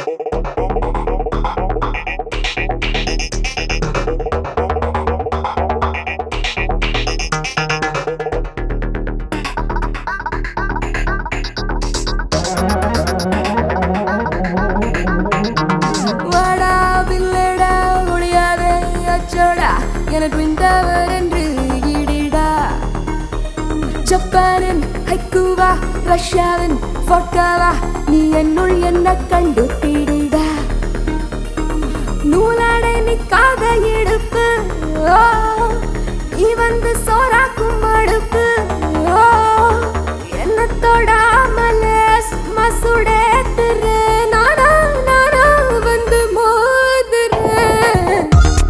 எனக்கு விண்டவர் என்று ஈடிடா ஜப்பானின் ஹைக்கூவா ரஷ்யாவின் வோட்காவா நீ என்னுள் என்ன கண்டு தேடிடா நூலாடை நிக்காத இடுப்பு நீ வந்து சோறாக்கும் அடுப்பு என்ன தொடாமலே மசுடே திரு நானா நானா வந்து மோதுறேன்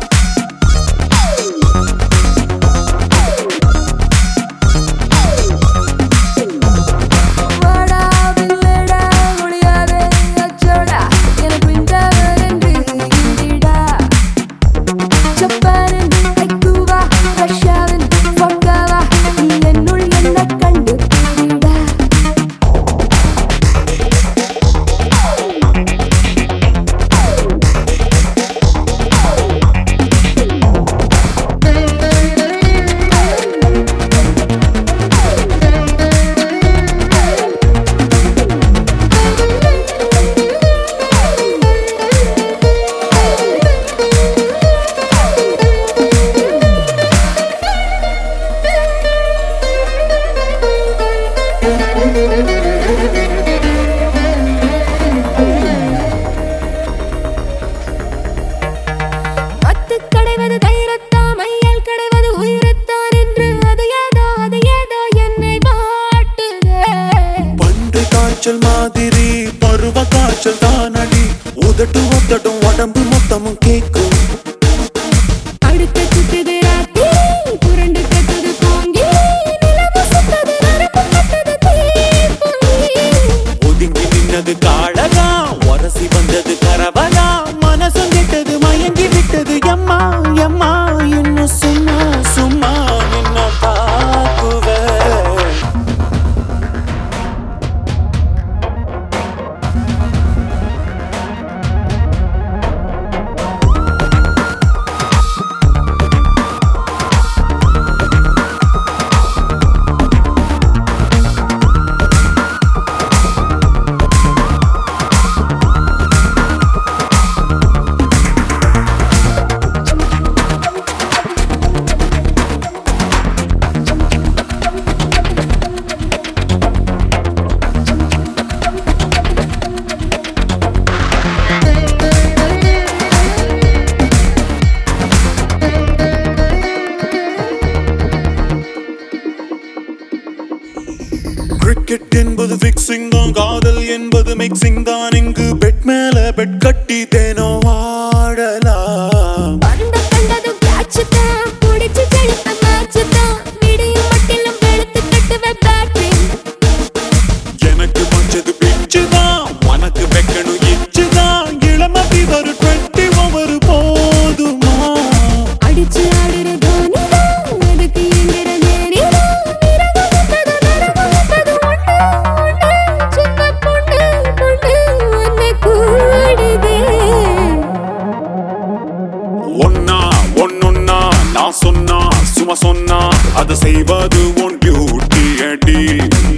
மாதிரி பருவ காய்ச்சல் தானடி உதட்டு ஒத்தட்டும் உடம்பு மொத்தமும் கேக்கும் அடுத்த சுத்துது ராத்தி புரண்டு கட்டுது போங்கி நிலவு சுத்தது நரம்பு கட்டுது தீப்பொங்கி ஒதுங்கி நின்னது காழகா உரசி வந்தது கரவலா மனசும் கெட்டது மயங்கி விட்டது எம்மா எம்மா இன்னும் சும்மா சும்மா நின்ன தாக்குவே கிரிக்கெட் என்பது ஃபிக்ஸிங் தான் காதல் என்பது மிக்சிங் தான் இங்கு பெட் மேல பெட் கட்டி தேனோ ஆடலாம் அந்த கண்டது கேட்ச் தான் புடிச்சு செலுத்த மேட்ச் தான் விடியும் மட்டிலும் வெளுத்து கட்டுவே பேட்டிங் எனக்கு பஞ்சது பிச்சு தான் உனக்கு வைக்கணும் இச்சு தான் இளமதி ஒரு 20 ஓவர் போதுமா அடிச்சு ஆடுற தோனி தான் அதுக்கு எங்கிற நேரி தான் விரகத்தது நரகத்தது ஒண்ணு சின்ன பொண்ணு பொண்ணு உன்னை கூடுதே ஒன்னா ஒன்னொன்னா நான் சொன்னா சும்மா சொன்னா அதை செய்வது உன் டியூட்டி அடி